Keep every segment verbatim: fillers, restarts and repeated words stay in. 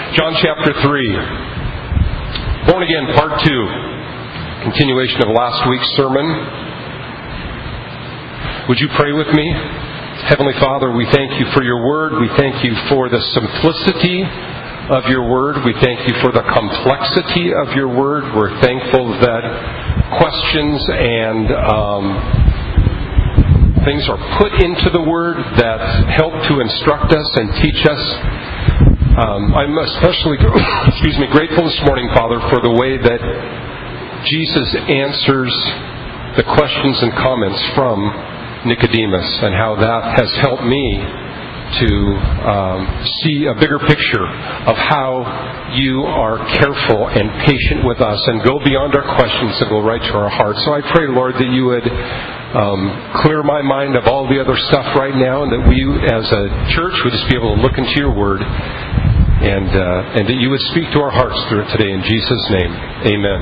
John chapter three. Born Again, part two. Continuation of last week's sermon. Would you pray with me? Heavenly Father, we thank you for your word. We thank you for the simplicity of your word. We thank you for the complexity of your word. We're thankful that questions and um, things are put into the word that help to instruct us and teach us. Um, I'm especially excuse me, grateful this morning, Father, for the way that Jesus answers the questions and comments from Nicodemus and how that has helped me to um, see a bigger picture of how you are careful and patient with us and go beyond our questions and go right to our hearts. So I pray, Lord, that you would um, clear my mind of all the other stuff right now, and that we as a church would just be able to look into your word, and uh, and that you would speak to our hearts through it today in Jesus' name. Amen.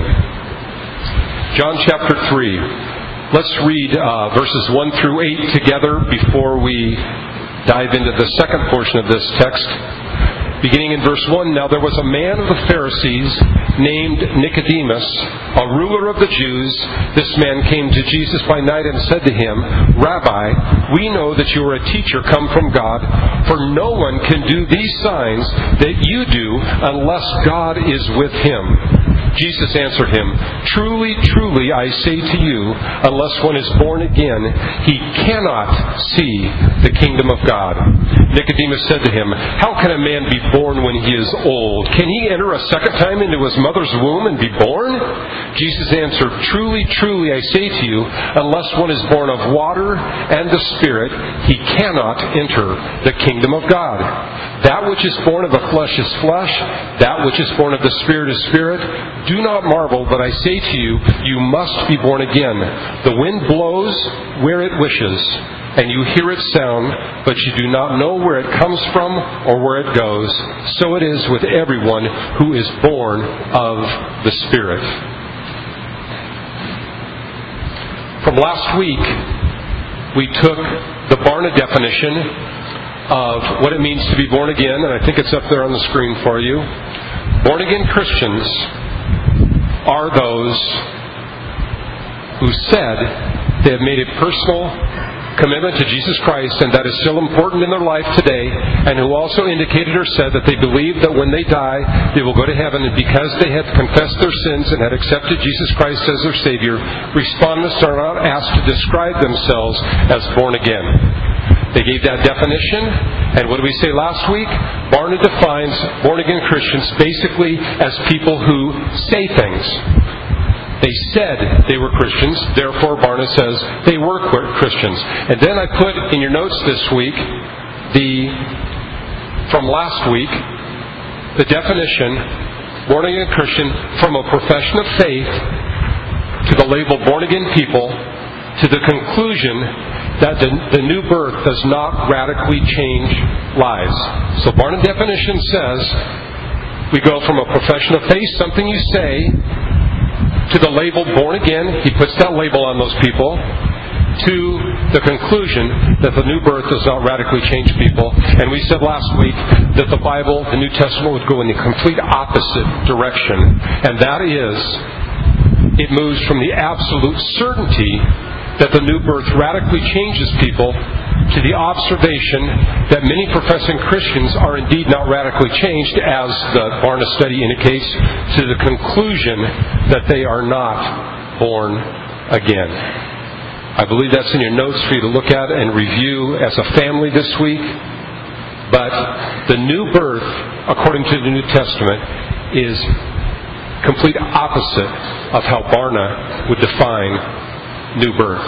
John chapter three. Let's read uh, verses one through eight together before we dive into the second portion of this text. Beginning in verse one, Now there was a man of the Pharisees named Nicodemus, a ruler of the Jews. This man came to Jesus by night and said to him, Rabbi, we know that you are a teacher come from God, for no one can do these signs that you do unless God is with him. Jesus answered him, Truly, truly, I say to you, unless one is born again, he cannot see the kingdom of God. Nicodemus said to him, How can a man be born when he is old? Can he enter a second time into his mother's womb and be born? Jesus answered, Truly, truly, I say to you, unless one is born of water and the Spirit, he cannot enter the kingdom of God. That which is born of the flesh is flesh, that which is born of the Spirit is spirit. Do not marvel that I say to you, you must be born again. The wind blows where it wishes, and you hear its sound, but you do not know where it comes from or where it goes. So it is with everyone who is born of the Spirit. From last week, we took the Barna definition of what it means to be born again, and I think it's up there on the screen for you. Born again Christians are those who said they have made a personal commitment to Jesus Christ, and that is still important in their life today, and who also indicated or said that they believe that when they die, they will go to heaven, and because they had confessed their sins and had accepted Jesus Christ as their Savior, respondents are not asked to describe themselves as born again. They gave that definition, and what did we say last week? Barna defines born-again Christians basically as people who say things. They said they were Christians, therefore Barna says they were Christians. And then I put in your notes this week, the from last week, the definition, born-again Christian, from a profession of faith to the label born-again people, to the conclusion that the, the new birth does not radically change lives. So Barna definition says we go from a profession of faith, something you say, to the label born again. He puts that label on those people, to the conclusion that the new birth does not radically change people. And we said last week that the Bible, the New Testament, would go in the complete opposite direction. And that is, it moves from the absolute certainty that the new birth radically changes people to the observation that many professing Christians are indeed not radically changed, as the Barna study indicates, to the conclusion that they are not born again. I believe that's in your notes for you to look at and review as a family this week. But the new birth, according to the New Testament, is complete opposite of how Barna would define new birth.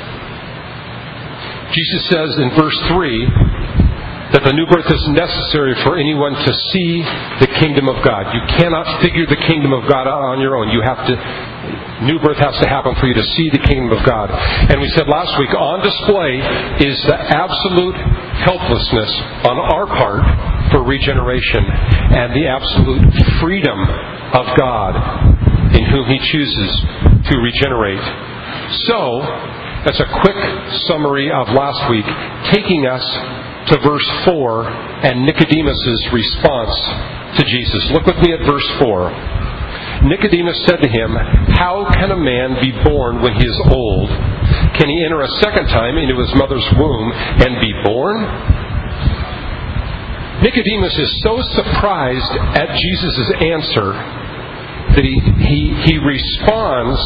Jesus says in verse three that the new birth is necessary for anyone to see the kingdom of God. You cannot figure the kingdom of God out on your own. You have to, new birth has to happen for you to see the kingdom of God. And we said last week, on display is the absolute helplessness on our part for regeneration and the absolute freedom of God in whom He chooses to regenerate. So, that's a quick summary of last week, taking us to verse four and Nicodemus' response to Jesus. Look with me at verse four. Nicodemus said to him, "How can a man be born when he is old? Can he enter a second time into his mother's womb and be born?" Nicodemus is so surprised at Jesus' answer that he, he, he responds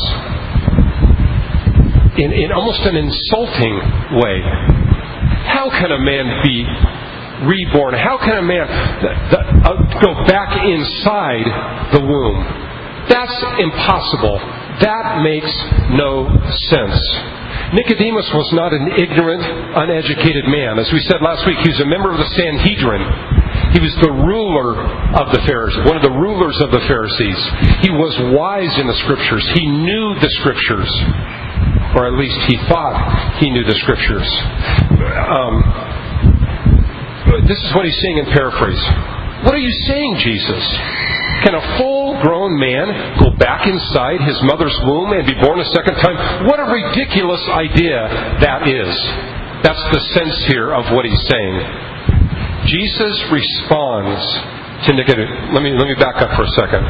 in, in almost an insulting way. How can a man be reborn? How can a man the, the, uh, go back inside the womb? That's impossible. That makes no sense. Nicodemus was not an ignorant, uneducated man. As we said last week, he was a member of the Sanhedrin. He was the ruler of the Pharisees, one of the rulers of the Pharisees. He was wise in the Scriptures. He knew the Scriptures. Or at least he thought he knew the Scriptures. Um, this is what he's saying in paraphrase. What are you saying, Jesus? Can a full-grown man go back inside his mother's womb and be born a second time? What a ridiculous idea that is. That's the sense here of what he's saying. Jesus responds to Nicodemus. Let me, let me back up for a second.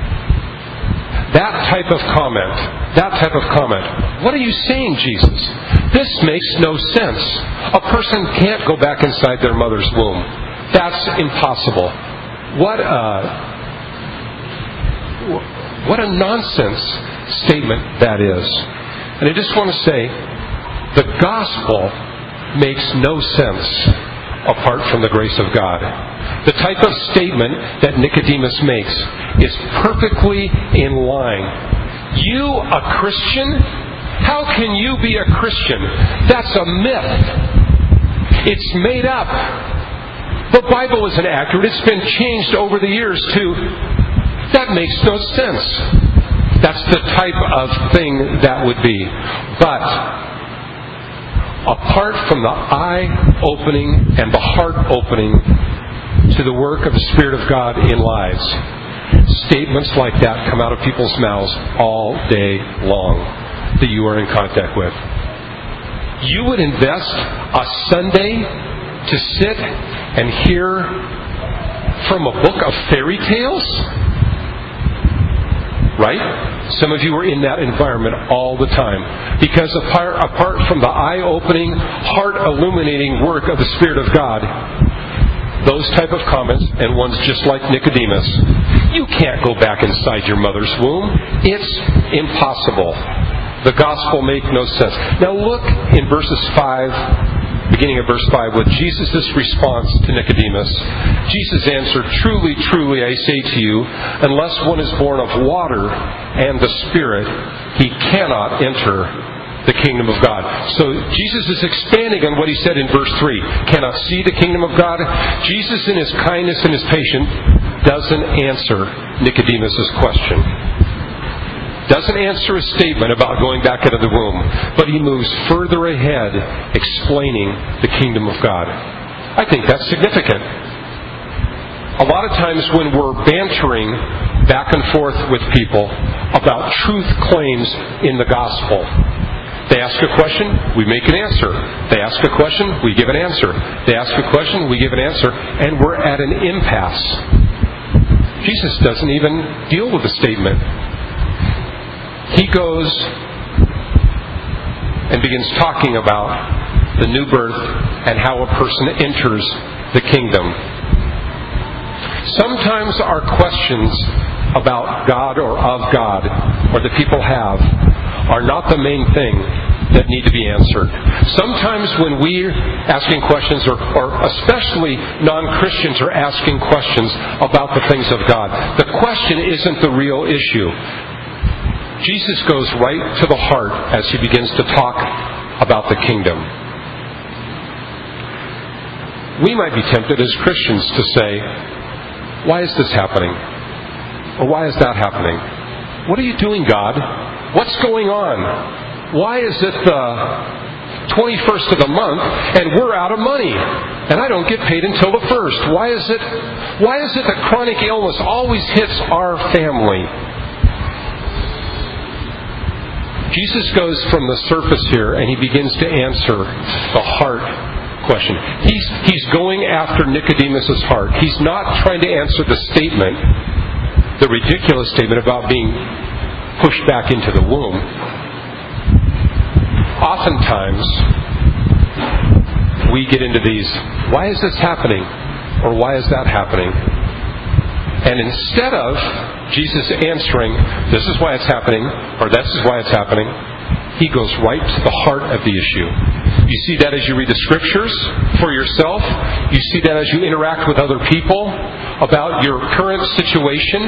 That type of comment, that type of comment, what are you saying, Jesus? This makes no sense. A person can't go back inside their mother's womb. That's impossible. What a... What a nonsense statement that is. And I just want to say, the gospel makes no sense apart from the grace of God. The type of statement that Nicodemus makes is perfectly in line. You, a Christian? How can you be a Christian? That's a myth. It's made up. The Bible isn't accurate. It's been changed over the years to... That makes no sense. That's the type of thing that would be. But apart from the eye-opening and the heart-opening to the work of the Spirit of God in lives, statements like that come out of people's mouths all day long that you are in contact with. You would invest a Sunday to sit and hear from a book of fairy tales? Right? Some of you are in that environment all the time. Because apart, apart from the eye-opening, heart-illuminating work of the Spirit of God, those type of comments, and ones just like Nicodemus, you can't go back inside your mother's womb. It's impossible. The gospel makes no sense. Now look in verses five, beginning of verse five, with Jesus' response to Nicodemus. Jesus answered, "Truly, truly, I say to you, unless one is born of water and the Spirit, he cannot enter the kingdom of God." So Jesus is expanding on what he said in verse three. Cannot see the kingdom of God. Jesus, in his kindness and his patience, doesn't answer Nicodemus' question. Doesn't answer a statement about going back into the womb, but he moves further ahead explaining the kingdom of God. I think that's significant. A lot of times when we're bantering back and forth with people about truth claims in the gospel, they ask a question, we make an answer. They ask a question, we give an answer. They ask a question, we give an answer, and we're at an impasse. Jesus doesn't even deal with the statement. He goes and begins talking about the new birth and how a person enters the kingdom. Sometimes our questions about God or of God, or that people have, are not the main thing that need to be answered. Sometimes when we're asking questions, or, or especially non-Christians are asking questions about the things of God, the question isn't the real issue. Jesus goes right to the heart as he begins to talk about the kingdom. We might be tempted as Christians to say, why is this happening? Or why is that happening? What are you doing, God? What's going on? Why is it the twenty-first of the month and we're out of money and I don't get paid until the first? Why is it, why is it that chronic illness always hits our family? Jesus goes from the surface here and he begins to answer the heart question. He's, he's going after Nicodemus' heart. He's not trying to answer the statement, the ridiculous statement about being pushed back into the womb. Oftentimes, we get into these, why is this happening? Or why is that happening? And instead of Jesus answering, this is why it's happening, or this is why it's happening, He goes right to the heart of the issue. You see that as you read the Scriptures for yourself. You see that as you interact with other people about your current situation.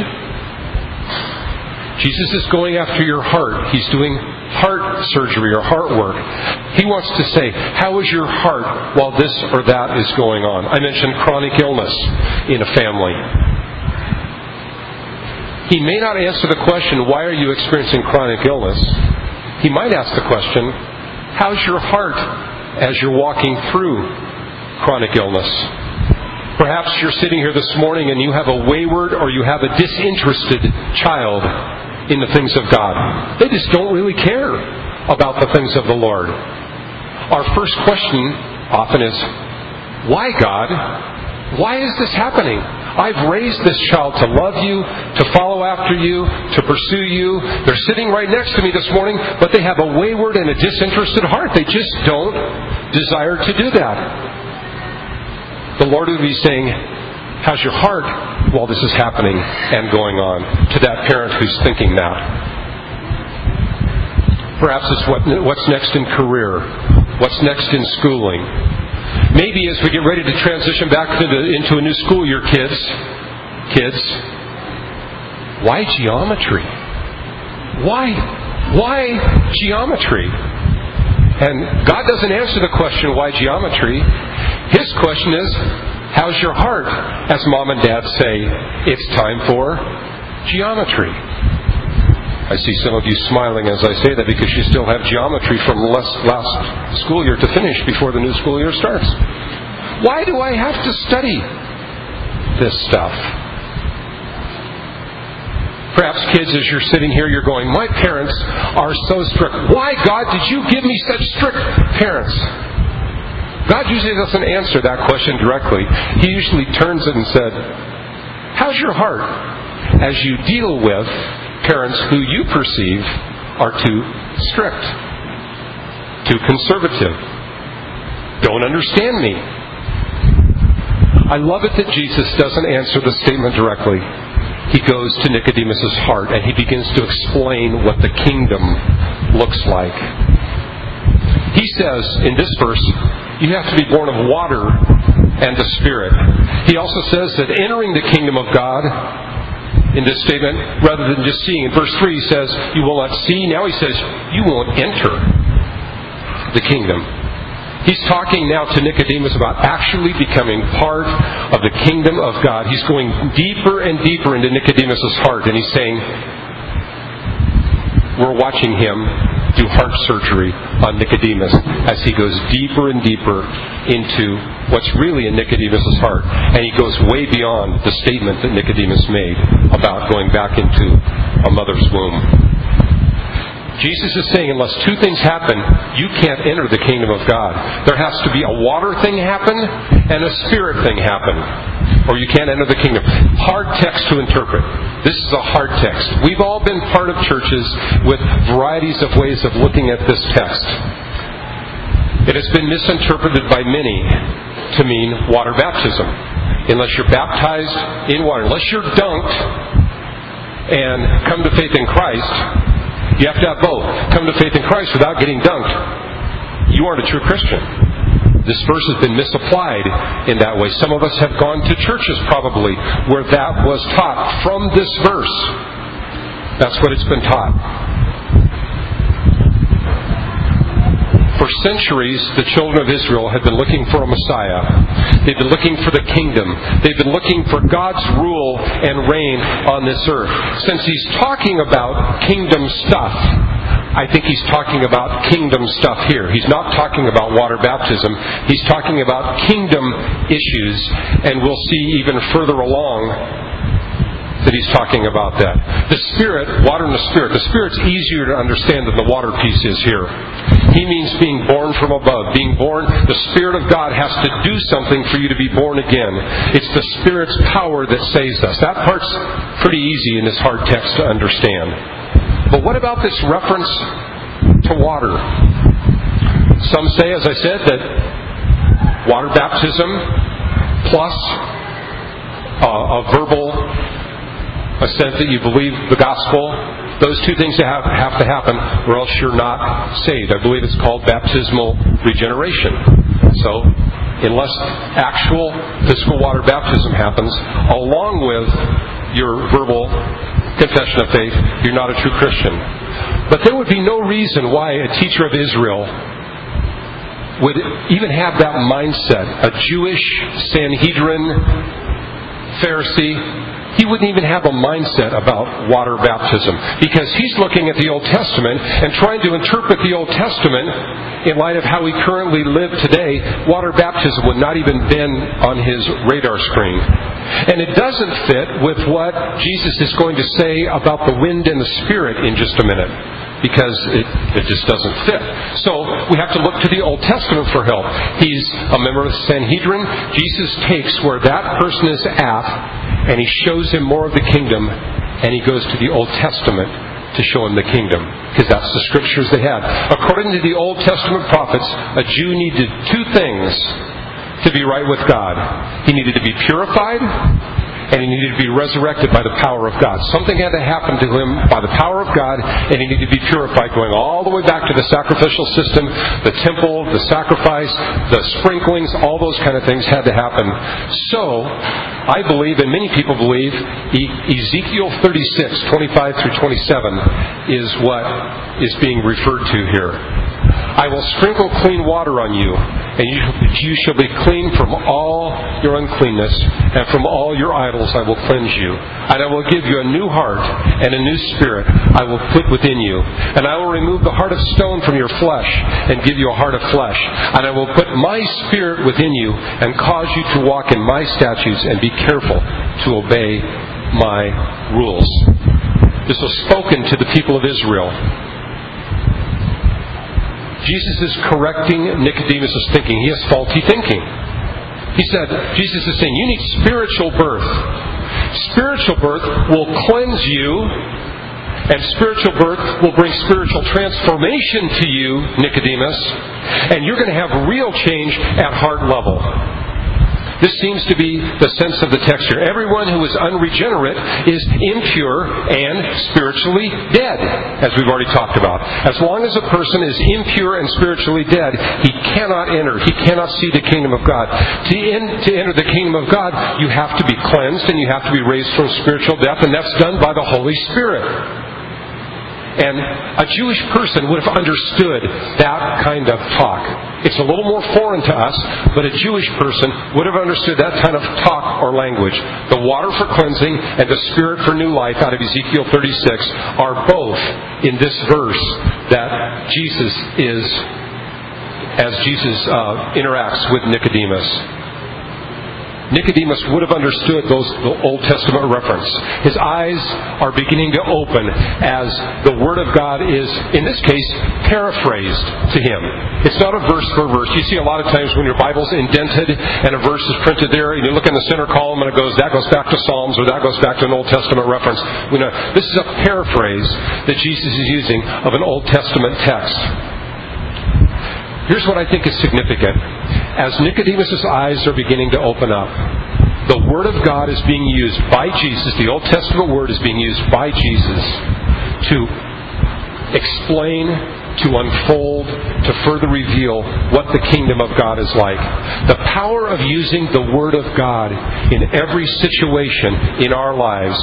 Jesus is going after your heart. He's doing heart surgery or heart work. He wants to say, how is your heart while this or that is going on? I mentioned chronic illness in a family. He may not answer the question, why are you experiencing chronic illness? He might ask the question, how's your heart as you're walking through chronic illness? Perhaps you're sitting here this morning and you have a wayward or you have a disinterested child in the things of God. They just don't really care about the things of the Lord. Our first question often is, why, God? Why is this happening? I've raised this child to love you, to follow after you, to pursue you. They're sitting right next to me this morning, but they have a wayward and a disinterested heart. They just don't desire to do that. The Lord would be saying, how's your heart while this is happening and going on, to that parent who's thinking that? Perhaps it's what, what's next in career, what's next in schooling. Maybe as we get ready to transition back into, into a new school year, kids, kids, why geometry? Why? Why geometry? And God doesn't answer the question, why geometry? His question is, how's your heart? As mom and dad say, it's time for geometry. I see some of you smiling as I say that because you still have geometry from last, last school year to finish before the new school year starts. Why do I have to study this stuff? Perhaps kids, as you're sitting here, you're going, my parents are so strict. Why, God, did you give me such strict parents? God usually doesn't answer that question directly. He usually turns it and said, how's your heart as you deal with parents who you perceive are too strict, too conservative, don't understand me? I love it that Jesus doesn't answer the statement directly. He goes to Nicodemus' heart and he begins to explain what the kingdom looks like. He says in this verse, you have to be born of water and the Spirit. He also says that entering the kingdom of God, in this statement, rather than just seeing. In verse three he says, you will not see. Now he says, you won't enter the kingdom. He's talking now to Nicodemus about actually becoming part of the kingdom of God. He's going deeper and deeper into Nicodemus' heart, and he's saying, we're watching him do heart surgery on Nicodemus as he goes deeper and deeper into what's really in Nicodemus' heart. And he goes way beyond the statement that Nicodemus made about going back into a mother's womb. Jesus is saying, unless two things happen, you can't enter the kingdom of God. There has to be a water thing happen and a spirit thing happen, or you can't enter the kingdom. Hard text to interpret. This is a hard text. We've all been part of churches with varieties of ways of looking at this text. It has been misinterpreted by many to mean water baptism. Unless you're baptized in water, unless you're dunked and come to faith in Christ, you have to have both. Come to faith in Christ without getting dunked. You aren't a true Christian. This verse has been misapplied in that way. Some of us have gone to churches probably where that was taught from this verse. That's what it's been taught. For centuries, the children of Israel have been looking for a Messiah. They've been looking for the kingdom. They've been looking for God's rule and reign on this earth. Since he's talking about kingdom stuff, I think he's talking about kingdom stuff here. He's not talking about water baptism. He's talking about kingdom issues. And we'll see even further along that he's talking about that. The Spirit, water and the Spirit. The Spirit's easier to understand than the water piece is here. He means being born from above. Being born, the Spirit of God has to do something for you to be born again. It's the Spirit's power that saves us. That part's pretty easy in this hard text to understand. But what about this reference to water? Some say, as I said, that water baptism plus uh, a verbal assent that you believe the gospel, those two things have, have to happen, or else you're not saved. I believe it's called baptismal regeneration. So, unless actual physical water baptism happens, along with your verbal confession of faith, you're not a true Christian. But there would be no reason why a teacher of Israel would even have that mindset. A Jewish Sanhedrin Pharisee, he wouldn't even have a mindset about water baptism, because he's looking at the Old Testament and trying to interpret the Old Testament in light of how we currently live today. Water baptism would not even been on his radar screen. And it doesn't fit with what Jesus is going to say about the wind and the Spirit in just a minute, because it, it just doesn't fit. So we have to look to the Old Testament for help. He's a member of the Sanhedrin. Jesus takes where that person is at, and he shows him more of the kingdom, and he goes to the Old Testament to show him the kingdom, because that's the scriptures they had. According to the Old Testament prophets, a Jew needed two things to be right with God. He needed to be purified, and he needed to be resurrected by the power of God. Something had to happen to him by the power of God, and he needed to be purified, going all the way back to the sacrificial system, the temple, the sacrifice, the sprinklings, all those kind of things had to happen. So, I believe, and many people believe, Ezekiel thirty-six, twenty-five through twenty-seven is what is being referred to here. I will sprinkle clean water on you, and you, you shall be clean from all your uncleanness, and from all your idols I will cleanse you. And I will give you a new heart, and a new spirit I will put within you. And I will remove the heart of stone from your flesh, and give you a heart of flesh. And I will put my spirit within you, and cause you to walk in my statutes, and be careful to obey my rules. This was spoken to the people of Israel. Jesus is correcting Nicodemus' thinking. He has faulty thinking. He said, Jesus is saying, you need spiritual birth. Spiritual birth will cleanse you, and spiritual birth will bring spiritual transformation to you, Nicodemus, and you're going to have real change at heart level. This seems to be the sense of the text here. Everyone who is unregenerate is impure and spiritually dead, as we've already talked about. As long as a person is impure and spiritually dead, he cannot enter. He cannot see the kingdom of God. To, in, to enter the kingdom of God, you have to be cleansed and you have to be raised from spiritual death, and that's done by the Holy Spirit. And a Jewish person would have understood that kind of talk. It's a little more foreign to us, but a Jewish person would have understood that kind of talk or language. The water for cleansing and the Spirit for new life out of Ezekiel thirty-six are both in this verse that Jesus is, as Jesus uh, interacts with Nicodemus. Nicodemus would have understood those Old Testament reference. His eyes are beginning to open as the Word of God is, in this case, paraphrased to him. It's not a verse for verse. You see a lot of times when your Bible's indented and a verse is printed there, and you look in the center column and it goes, that goes back to Psalms, or that goes back to an Old Testament reference. We know this is a paraphrase that Jesus is using of an Old Testament text. Here's what I think is significant. As Nicodemus' eyes are beginning to open up, the Word of God is being used by Jesus, the Old Testament Word is being used by Jesus to explain, to unfold, to further reveal what the kingdom of God is like. The power of using the Word of God in every situation in our lives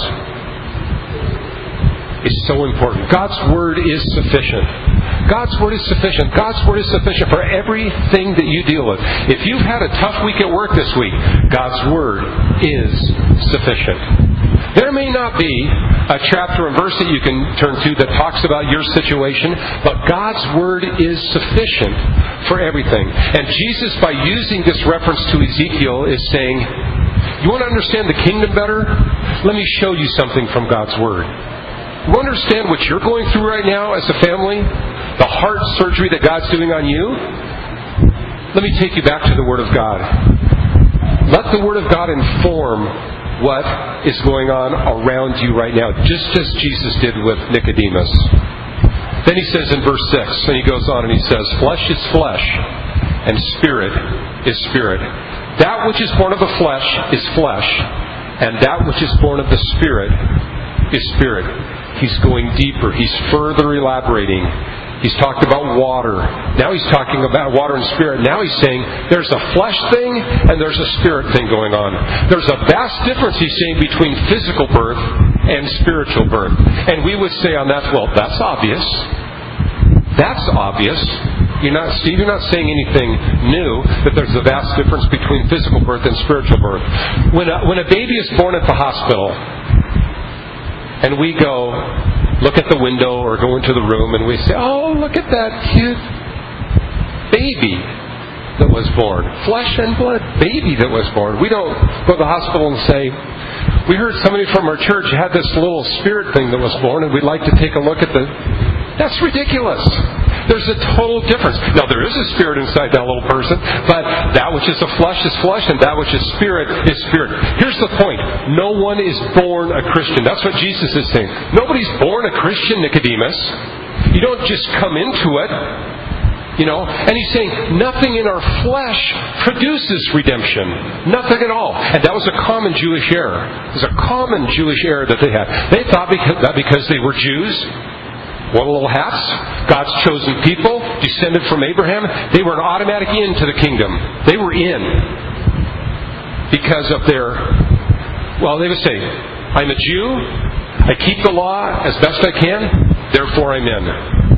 is so important. God's Word is sufficient. God's Word is sufficient. God's Word is sufficient for everything that you deal with. If you've had a tough week at work this week, God's Word is sufficient. There may not be a chapter and verse that you can turn to that talks about your situation, but God's Word is sufficient for everything. And Jesus, by using this reference to Ezekiel, is saying, you want to understand the kingdom better? let me show you something from God's Word. You understand what you're going through right now as a family? The heart surgery that God's doing on you? Let me take you back to the Word of God. Let the Word of God inform what is going on around you right now, just as Jesus did with Nicodemus. Then he says in verse six, and he goes on and he says, flesh is flesh, and spirit is spirit. That which is born of the flesh is flesh, and that which is born of the Spirit is spirit. He's going deeper. He's further elaborating. He's talked about water. Now he's talking about water and spirit. Now he's saying there's a flesh thing and there's a spirit thing going on. There's a vast difference, he's saying, between physical birth and spiritual birth. And we would say on that, well, that's obvious. That's obvious. You're not, Steve, you're not saying anything new, that there's a vast difference between physical birth and spiritual birth. When a, when a baby is born at the hospital, and we go look at the window or go into the room and we say, oh, look at that cute baby that was born. Flesh and blood baby that was born. We don't go to the hospital and say, we heard somebody from our church had this little spirit thing that was born and we'd like to take a look at the... That's ridiculous. There's a total difference. Now, there is a spirit inside that little person, but that which is a flesh is flesh, and that which is spirit is spirit. Here's the point. No one is born a Christian. That's what Jesus is saying. Nobody's born a Christian, Nicodemus. You don't just come into it. You know, and he's saying nothing in our flesh produces redemption. Nothing at all. And that was a common Jewish error. It was a common Jewish error that they had. They thought that because they were Jews, wore little hats, God's chosen people, descended from Abraham, they were an automatic in to the kingdom. They were in because of their, well, they would say, I'm a Jew, I keep the law as best I can, therefore I'm in.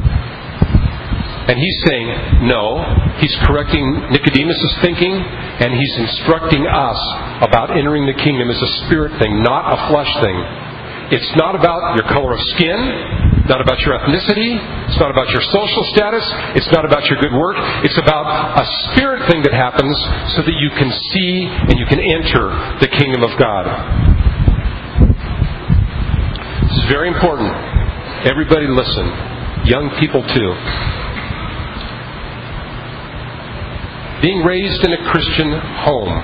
And he's saying, no, he's correcting Nicodemus' thinking, and he's instructing us about entering the kingdom as a spirit thing, not a flesh thing. It's not about your color of skin, not about your ethnicity, it's not about your social status, it's not about your good work, it's about a spirit thing that happens so that you can see and you can enter the kingdom of God. This is very important. Everybody listen. Young people too. Being raised in a Christian home,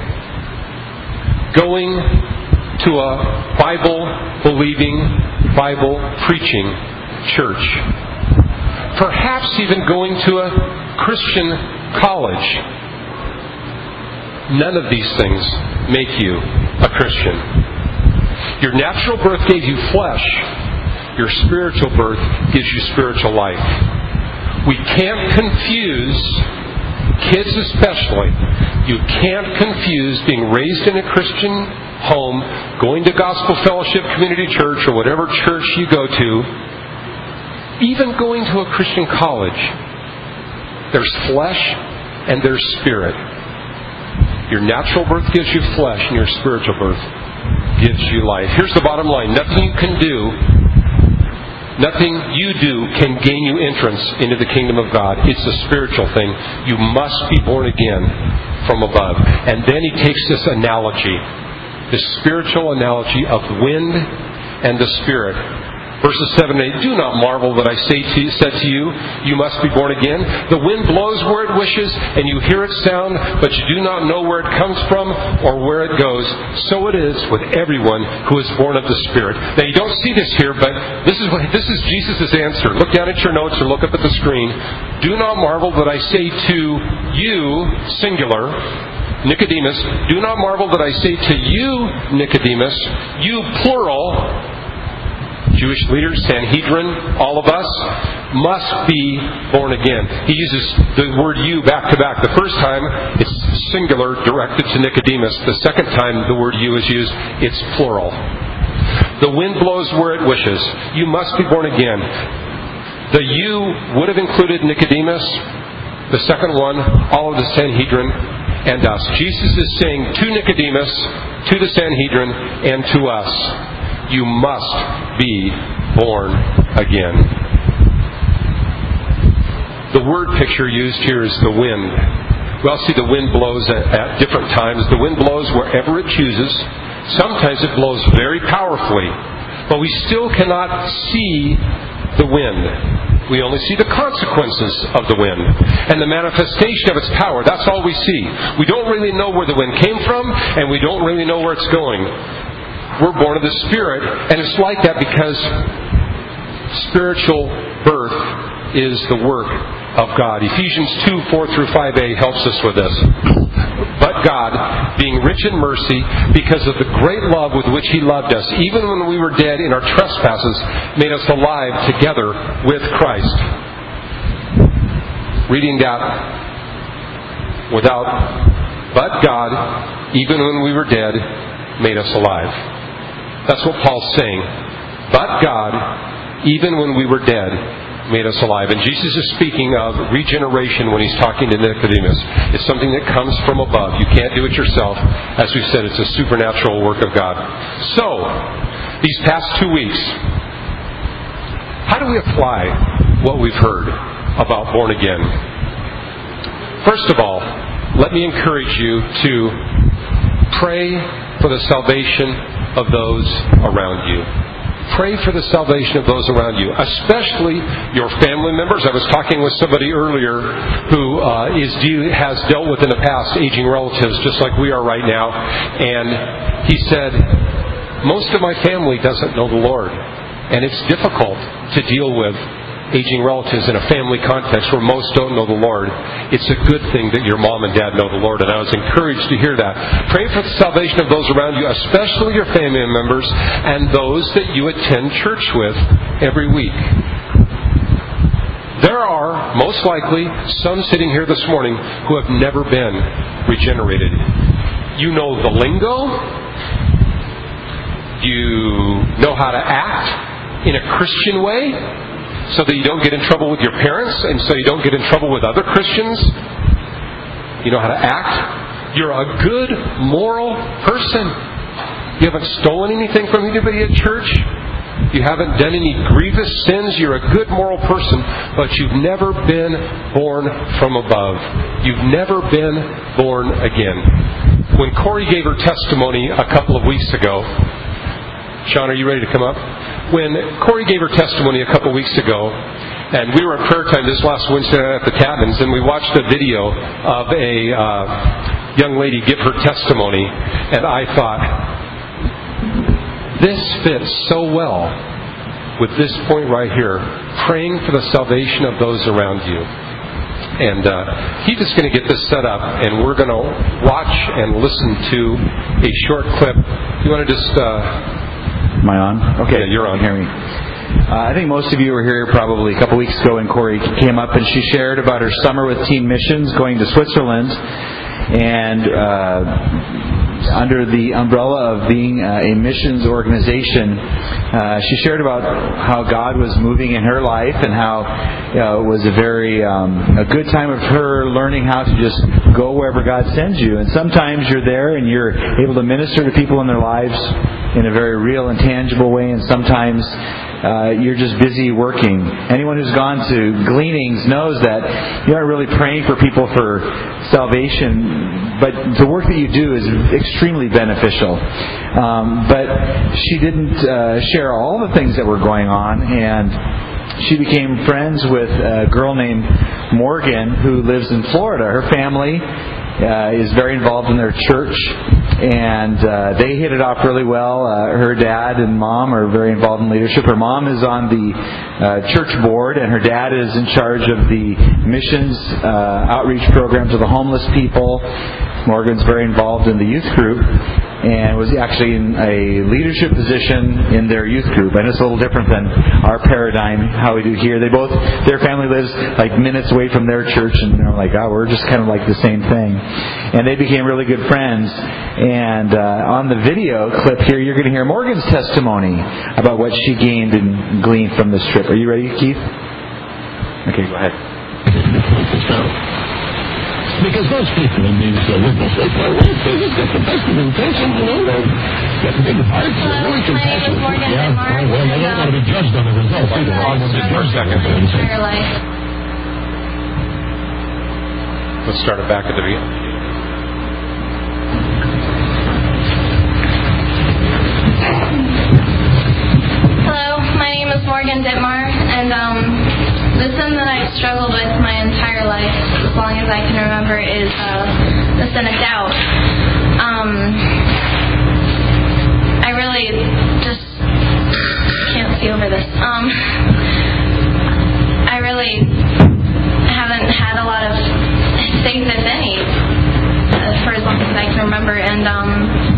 going to a Bible-believing, Bible-preaching church, perhaps even going to a Christian college. None of these things make you a Christian. Your natural birth gave you flesh. Your spiritual birth gives you spiritual life. We can't confuse, kids especially, you can't confuse being raised in a Christian home, going to Gospel Fellowship Community Church or whatever church you go to, even going to a Christian college. There's flesh and there's spirit. Your natural birth gives you flesh and your spiritual birth gives you life. Here's the bottom line. Nothing you can do, nothing you do can gain you entrance into the kingdom of God. It's a spiritual thing. You must be born again from above. And then he takes this analogy, this spiritual analogy of wind and the Spirit. Verses seven and eight, do not marvel that I say to you, said to you, you must be born again. The wind blows where it wishes, and you hear its sound, but you do not know where it comes from or where it goes. So it is with everyone who is born of the Spirit. Now you don't see this here, but this is what, this is Jesus' answer. Look down at your notes or look up at the screen. Do not marvel that I say to you, singular, Nicodemus, do not marvel that I say to you, Nicodemus, you plural, Jewish leaders, Sanhedrin, all of us, must be born again. He uses the word you back to back. The first time, it's singular, directed to Nicodemus. The second time the word you is used, it's plural. The wind blows where it wishes. You must be born again. The you would have included Nicodemus. The second one, all of the Sanhedrin and us. Jesus is saying to Nicodemus, to the Sanhedrin, and to us, you must be born again. The word picture used here is the wind. Well, see, the wind blows at, at different times. The wind blows wherever it chooses. Sometimes it blows very powerfully, but we still cannot see the wind. We only see the consequences of the wind and the manifestation of its power. That's all we see. We don't really know where the wind came from, and we don't really know where it's going. We're born of the Spirit, and it's like that because spiritual birth is the work of God. Ephesians two, four through five a helps us with this. But God, being rich in mercy, because of the great love with which He loved us, even when we were dead in our trespasses, made us alive together with Christ. Reading that without, but God, even when we were dead, made us alive. That's what Paul's saying. But God, even when we were dead, made us alive. And Jesus is speaking of regeneration when He's talking to Nicodemus. It's something that comes from above. You can't do it yourself. As we said, it's a supernatural work of God. So, these past two weeks, how do we apply what we've heard about born again? First of all, let me encourage you to pray for the salvation of those around you. Pray for the salvation of those around you, especially your family members. I was talking with somebody earlier who uh, is de- has dealt with in the past aging relatives, just like we are right now. And he said, most of my family doesn't know the Lord. And it's difficult to deal with aging relatives in a family context where most don't know the Lord. It's a good thing that your mom and dad know the Lord, and I was encouraged to hear that. Pray for the salvation of those around you, especially your family members and those that you attend church with every week. There are, most likely, some sitting here this morning who have never been regenerated. You know the lingo. You know how to act in a Christian way, so that you don't get in trouble with your parents, and so you don't get in trouble with other Christians. You know how to act. You're a good, moral person. You haven't stolen anything from anybody at church. You haven't done any grievous sins. You're a good, moral person, but you've never been born from above. You've never been born again. When Corey gave her testimony a couple of weeks ago, Sean, are you ready to come up? When Corey gave her testimony a couple weeks ago, and we were at prayer time this last Wednesday night at the Tattmans, and we watched a video of a uh, young lady give her testimony, and I thought, this fits so well with this point right here, praying for the salvation of those around you. And uh, he's just going to get this set up, and we're going to watch and listen to a short clip. You want to just... Uh, Am I on? Okay, yeah, you're on. Hear me. Uh, I think most of you were here probably a couple weeks ago when Corey came up and she shared about her summer with Teen Missions going to Switzerland, and uh, under the umbrella of being uh, a missions organization, uh, she shared about how God was moving in her life and how uh, it was a very um, a good time of her learning how to just go wherever God sends you. And sometimes you're there and you're able to minister to people in their lives in a very real and tangible way, and sometimes uh, you're just busy working. Anyone who's gone to gleanings knows that you aren't really praying for people for salvation, but the work that you do is extremely beneficial. Um, but she didn't uh, share all the things that were going on, and she became friends with a girl named Morgan who lives in Florida. Her family Uh, is very involved in their church, and uh, they hit it off really well. Uh, her dad and mom are very involved in leadership. Her mom is on the uh, church board, and her dad is in charge of the missions uh, outreach program to the homeless people. Morgan's very involved in the youth group and was actually in a leadership position in their youth group. And it's a little different than our paradigm, how we do here. They both, their family lives like minutes away from their church, and they're like, oh, we're just kind of like the same thing. And they became really good friends. And uh, on the video clip here, you're going to hear Morgan's testimony about what she gained and gleaned from this trip. Are you ready, Keith? Okay, go ahead. Because most people in these uh, witness they play with, they just got the best of intentions, you know, they've got big hearts, they're really compassionate. Yeah, well, well, they don't want to be judged on the results either. I want to be judged on the results. Let's start it back at the beginning. Hello, my name is Morgan Dittmar, and um, the sin that I've struggled with my entire life, as long as I can remember, is uh, the sin of doubt. Um, I really just can't see over this. Um, I really haven't had a lot of faith, if any, uh, for as long as I can remember, and um,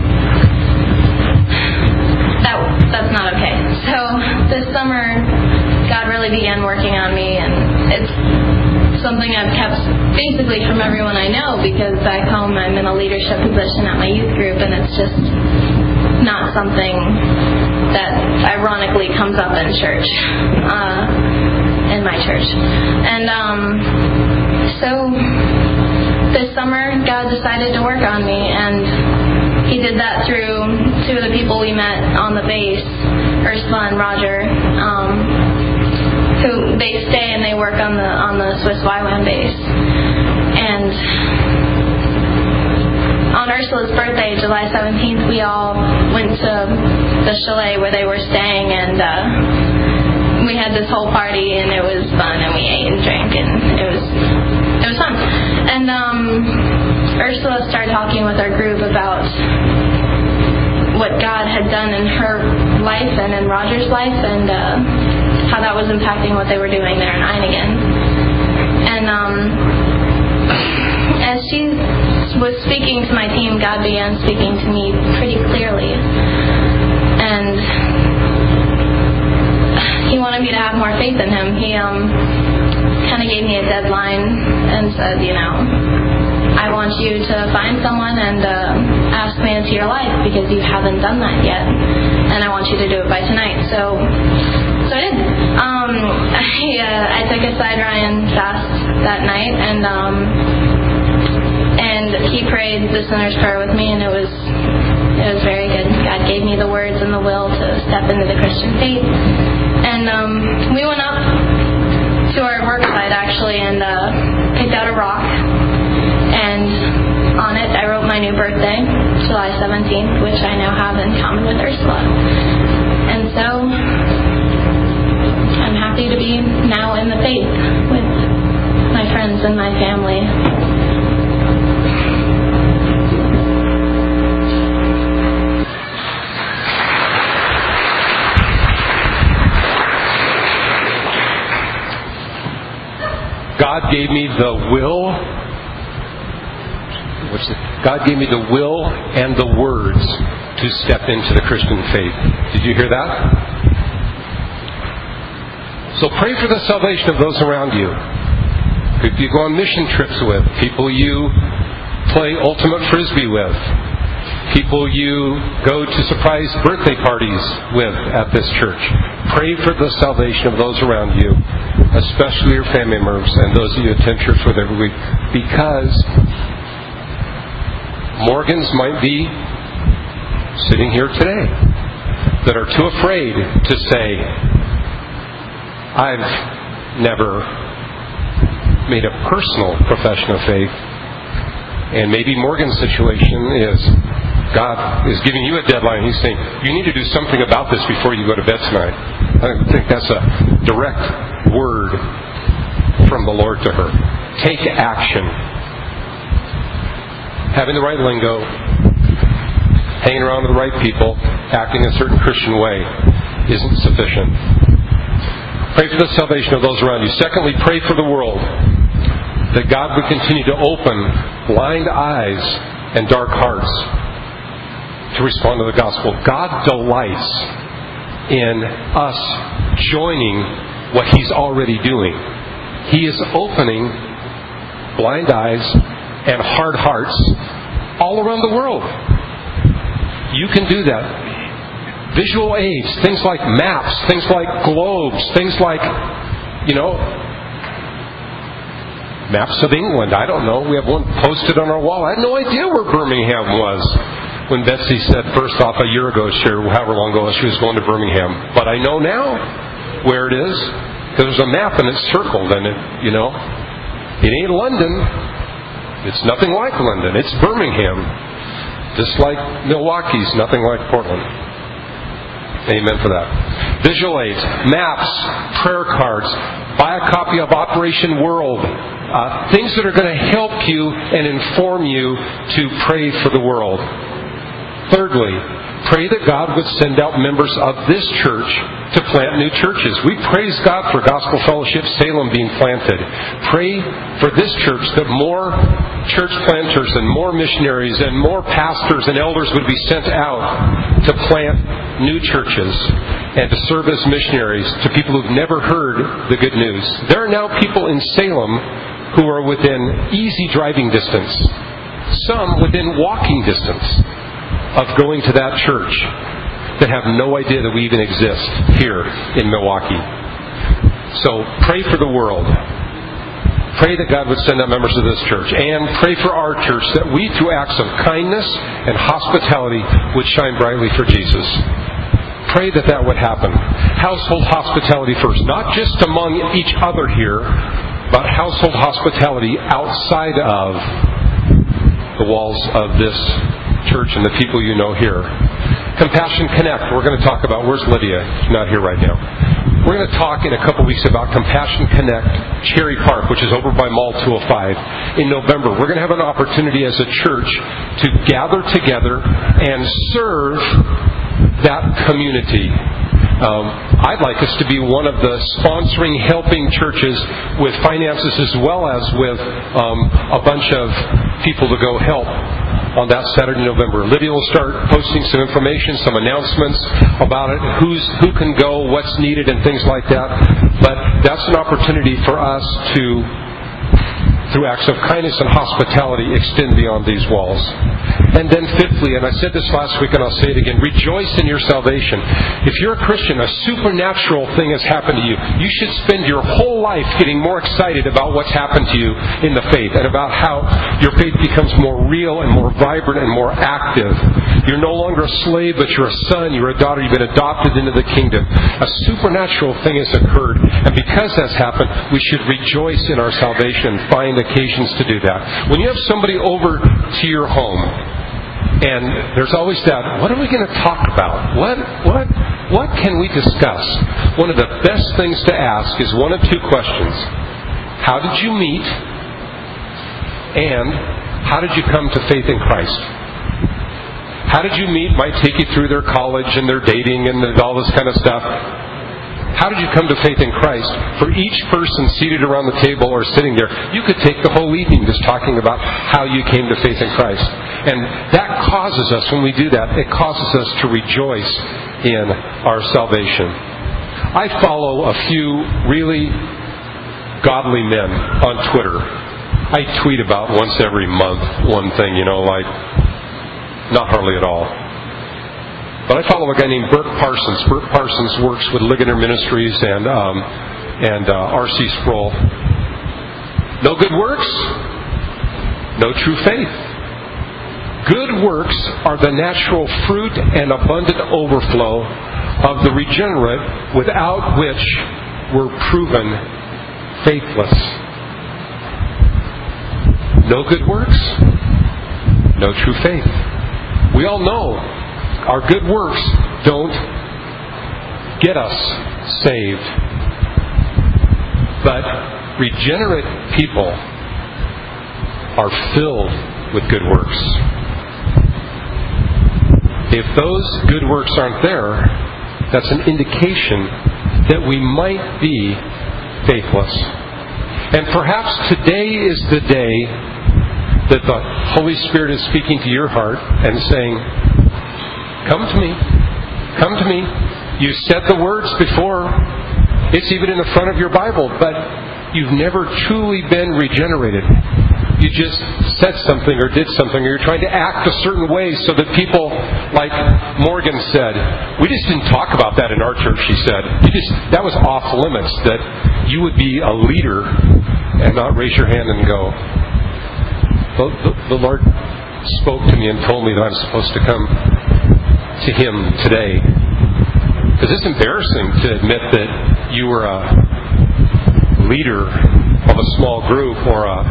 that that's not okay. So this summer, God really began working on me, and it's something I've kept basically from everyone I know, because back home I'm in a leadership position at my youth group, and it's just not something that ironically comes up in church, uh, in my church. And um, so this summer, God decided to work on me, and He did that through two of the people we met on the base, Ursula and Roger, um, who they stay and they work on the on the Swiss Y WAM base. And on Ursula's birthday, July seventeenth, we all went to the chalet where they were staying, and uh, we had this whole party, and it was fun, and we ate and drank, and it was it was fun. And um, Ursula started talking with our group about what God had done in her life and in Roger's life, and uh, how that was impacting what they were doing there in Einigen. And um, as she was speaking to my team, God began speaking to me pretty clearly. And He wanted me to have more faith in Him. He um, kind of gave me a deadline and said, you know, I want you to find someone and uh, ask me into your life, because you haven't done that yet, and I want you to do it by tonight. So, so I did. Um, I, uh, I took a Side Ryan fast that night, and um, and he prayed the sinner's prayer with me, and it was it was very good. God gave me the words and the will to step into the Christian faith, and um, we went up to our work site actually, and uh, picked out a rock. And on it, I wrote my new birthday, July seventeenth, which I now have in common with Ursula. And so, I'm happy to be now in the faith with my friends and my family. God gave me the will. Which God gave me the will and the words to step into the Christian faith. Did you hear that? So pray for the salvation of those around you. People you go on mission trips with, people you play ultimate frisbee with, people you go to surprise birthday parties with at this church. Pray for the salvation of those around you, especially your family members and those that you attend church with every week, because Morgans might be sitting here today that are too afraid to say, I've never made a personal profession of faith. And maybe Morgan's situation is God is giving you a deadline. He's saying, you need to do something about this before you go to bed tonight. I think that's a direct word from the Lord to her. Take action. Having the right lingo, hanging around with the right people, acting a certain Christian way isn't sufficient. Pray for the salvation of those around you. Secondly, pray for the world, that God would continue to open blind eyes and dark hearts to respond to the gospel. God delights in us joining what He's already doing. He is opening blind eyes and hard hearts all around the world. You can do that. Visual aids, things like maps, things like globes, things like, you know, maps of England. I don't know. We have one posted on our wall. I had no idea where Birmingham was when Betsy said first off a year ago, sure, however long ago she was going to Birmingham. But I know now where it is, because there's a map and it's circled, and it, you know, it ain't London. It's nothing like London. It's Birmingham. Just like Milwaukee's nothing like Portland. Amen for that. Visual aids, maps, prayer cards. Buy a copy of Operation World. Uh, things that are going to help you and inform you to pray for the world. Thirdly, pray that God would send out members of this church to plant new churches. We praise God for Gospel Fellowship Salem being planted. Pray for this church that more church planters and more missionaries and more pastors and elders would be sent out to plant new churches and to serve as missionaries to people who've never heard the good news. There are now people in Salem who are within easy driving distance, some within walking distance of going to that church that have no idea that we even exist here in Milwaukee. So pray for the world. Pray that God would send out members of this church. And pray for our church that we, through acts of kindness and hospitality, would shine brightly for Jesus. Pray that that would happen. Household hospitality first. Not just among each other here, but household hospitality outside of the walls of this church and the people you know here. Compassion Connect, we're going to talk about. Where's Lydia? She's not here right now. We're going to talk in a couple weeks about Compassion Connect Cherry Park, which is over by Mall two oh five. In November, we're going to have an opportunity as a church to gather together and serve that community. Um, I'd like us to be one of the sponsoring, helping churches with finances as well as with um, a bunch of people to go help on that Saturday, November. Lydia will start posting some information, some announcements about it, who's who can go, what's needed, and things like that. But that's an opportunity for us to, through acts of kindness and hospitality, extend beyond these walls. And then fifthly, and I said this last week and I'll say it again, rejoice in your salvation. If you're a Christian, a supernatural thing has happened to you. You should spend your whole life getting more excited about what's happened to you in the faith and about how your faith becomes more real and more vibrant and more active. You're no longer a slave, but you're a son, you're a daughter, you've been adopted into the kingdom. A supernatural thing has occurred, and because that's happened, we should rejoice in our salvation and find occasions to do that. When you have somebody over to your home, and there's always that, what are we going to talk about? What what what can we discuss? One of the best things to ask is one of two questions. How did you meet? And how did you come to faith in Christ? How did you meet might take you through their college and their dating and all this kind of stuff. How did you come to faith in Christ? For each person seated around the table or sitting there, you could take the whole evening just talking about how you came to faith in Christ. And that causes us, when we do that, it causes us to rejoice in our salvation. I follow a few really godly men on Twitter. I tweet about once every month one thing, you know, like, not hardly at all. But I follow a guy named Bert Parsons. Bert Parsons works with Ligonier Ministries and um, and uh, R C Sproul. No good works, no true faith. Good works are the natural fruit and abundant overflow of the regenerate, without which we're proven faithless. No good works, no true faith. We all know our good works don't get us saved. But regenerate people are filled with good works. If those good works aren't there, that's an indication that we might be faithless. And perhaps today is the day that the Holy Spirit is speaking to your heart and saying, come to me. Come to me. You said the words before. It's even in the front of your Bible, but you've never truly been regenerated. You just said something or did something, or you're trying to act a certain way so that people, like Morgan said, we just didn't talk about that in our church, she said. You just, that was off limits, that you would be a leader and not raise your hand and go. The, the, the Lord spoke to me and told me that I'm supposed to come to Him today. Because it's embarrassing to admit that you were a leader of a small group or a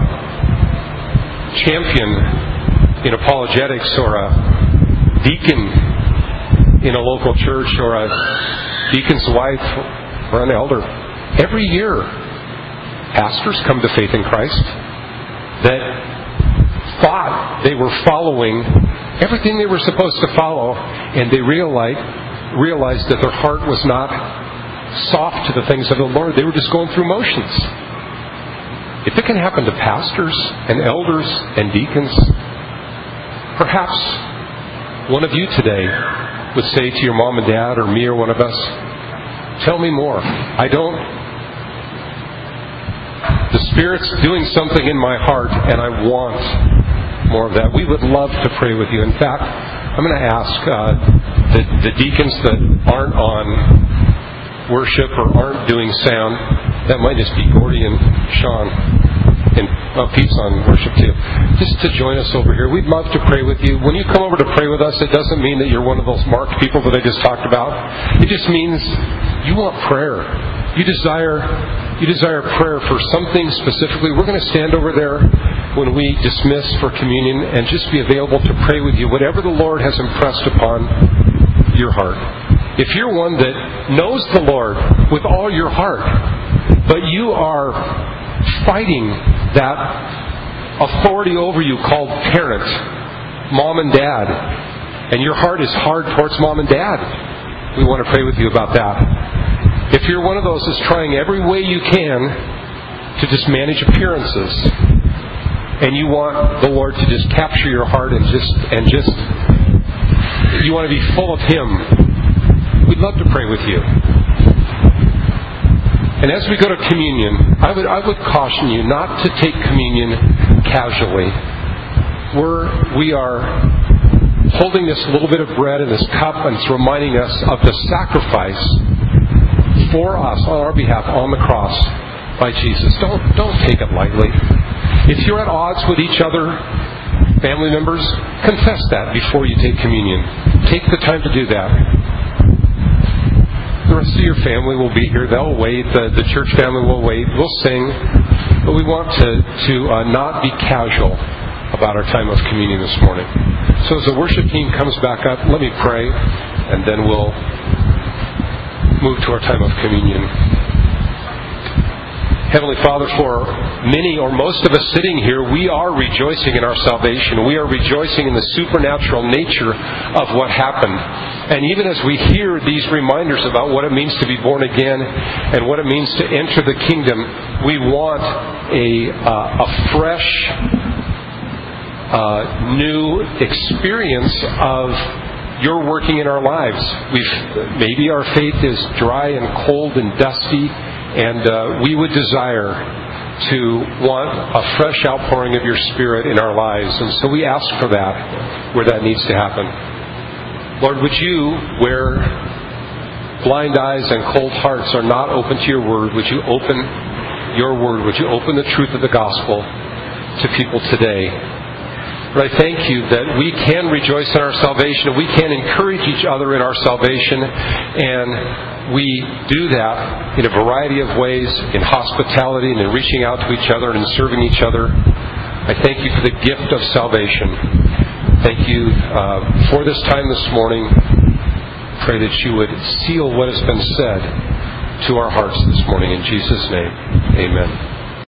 champion in apologetics or a deacon in a local church or a deacon's wife or an elder. Every year, pastors come to faith in Christ that thought they were following everything they were supposed to follow, and they realized, realized that their heart was not soft to the things of the Lord. They were just going through motions. If it can happen to pastors and elders and deacons, perhaps one of you today would say to your mom and dad or me or one of us, tell me more. I don't... The Spirit's doing something in my heart and I want more of that. We would love to pray with you. In fact, I'm going to ask uh, the, the deacons that aren't on worship or aren't doing sound, that might just be Gordy and Sean, and oh, Pete's on worship too, just to join us over here. We'd love to pray with you. When you come over to pray with us, it doesn't mean that you're one of those marked people that I just talked about. It just means you want prayer. You desire you desire prayer for something specifically. We're going to stand over there when we dismiss for communion and just be available to pray with you, whatever the Lord has impressed upon your heart. If you're one that knows the Lord with all your heart, but you are fighting that authority over you called parent, mom and dad, and your heart is hard towards mom and dad, we want to pray with you about that. If you're one of those that's trying every way you can to just manage appearances, and you want the Lord to just capture your heart and just and just you want to be full of Him, we'd love to pray with you. And as we go to communion, I would I would caution you not to take communion casually. We're we are holding this little bit of bread and this cup, and it's reminding us of the sacrifice for us on our behalf on the cross by Jesus. Don't don't take it lightly. If you're at odds with each other, family members, confess that before you take communion. Take the time to do that. The rest of your family will be here. They'll wait. The, the church family will wait. We'll sing. But we want to, to uh, not be casual about our time of communion this morning. So as the worship team comes back up, let me pray, and then we'll move to our time of communion. Heavenly Father, for many or most of us sitting here, we are rejoicing in our salvation. We are rejoicing in the supernatural nature of what happened. And even as we hear these reminders about what it means to be born again and what it means to enter the kingdom, we want a, uh, a fresh, uh, new experience of You're working in our lives. We've maybe our faith is dry and cold and dusty, and uh, we would desire to want a fresh outpouring of Your Spirit in our lives. And so we ask for that where that needs to happen. Lord, would You, where blind eyes and cold hearts are not open to Your Word, would You open Your Word? Would You open the truth of the gospel to people today? But I thank You that we can rejoice in our salvation and we can encourage each other in our salvation, and we do that in a variety of ways, in hospitality and in reaching out to each other and in serving each other. I thank You for the gift of salvation. Thank You uh, for this time this morning. Pray that You would seal what has been said to our hearts this morning. In Jesus' name, amen.